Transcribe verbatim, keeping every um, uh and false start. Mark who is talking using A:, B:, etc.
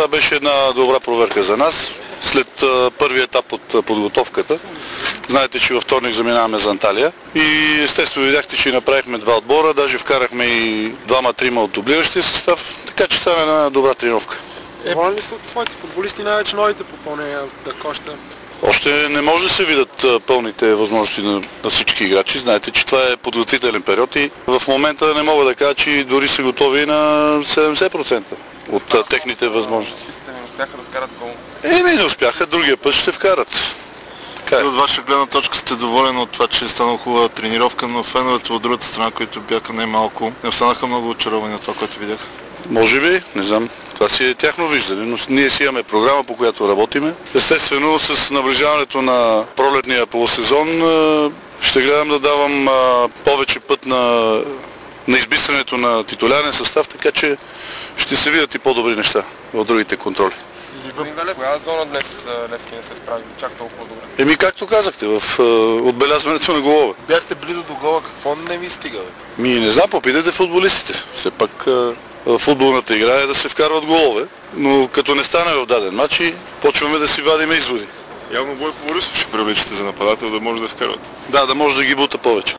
A: беше една добра проверка за нас. След а, първия етап от а, подготовката, знаете, че във вторник заминаваме за Анталия и естествено видяхте, че направихме два отбора, даже вкарахме и двама-трима от дублиращия състав, така че стана една добра тренировка.
B: Доволен ли са от своите футболисти, най-вече новите попълнения от Дакоща?
A: Още не може да се видят а, пълните възможности на, на всички играчи. Знаете, че това е подготвителен период и в момента не мога да кажа, че дори са готови на седемдесет процента от а, техните възможности.
B: Не успяха да вкарат гол.
A: Еми не успяха, другия път ще вкарат. Така е.
C: От ваша гледна точка сте доволен от това, че е станала хубава тренировка, но феновете от другата страна, които бяха най-малко, не останаха много очаровани от това, което видях?
A: Може би, не знам. Това си е тяхно виждане, но ние си имаме програма, по която работиме. Естествено, с наближаването на пролетния полусезон ще гледам да давам повече път на, на избистрането на титулярен състав, така че ще се видят и по-добри неща в другите контроли.
B: Коя зона днес Левски не се справи чак толкова добре?
A: Еми, както казахте, в е, отбелязването на голове.
B: Бяхте близо до гола, какво не ви стига? Бе?
A: Ми не знам, попитайте футболистите. Все пак е, футболната игра е да се вкарват голове, но като не стане в даден матч, почваме да си вадим изводи.
C: Явно Бойко Борисов ще привлечете за нападател, да може да вкарват.
A: Да, да може да ги бута повече.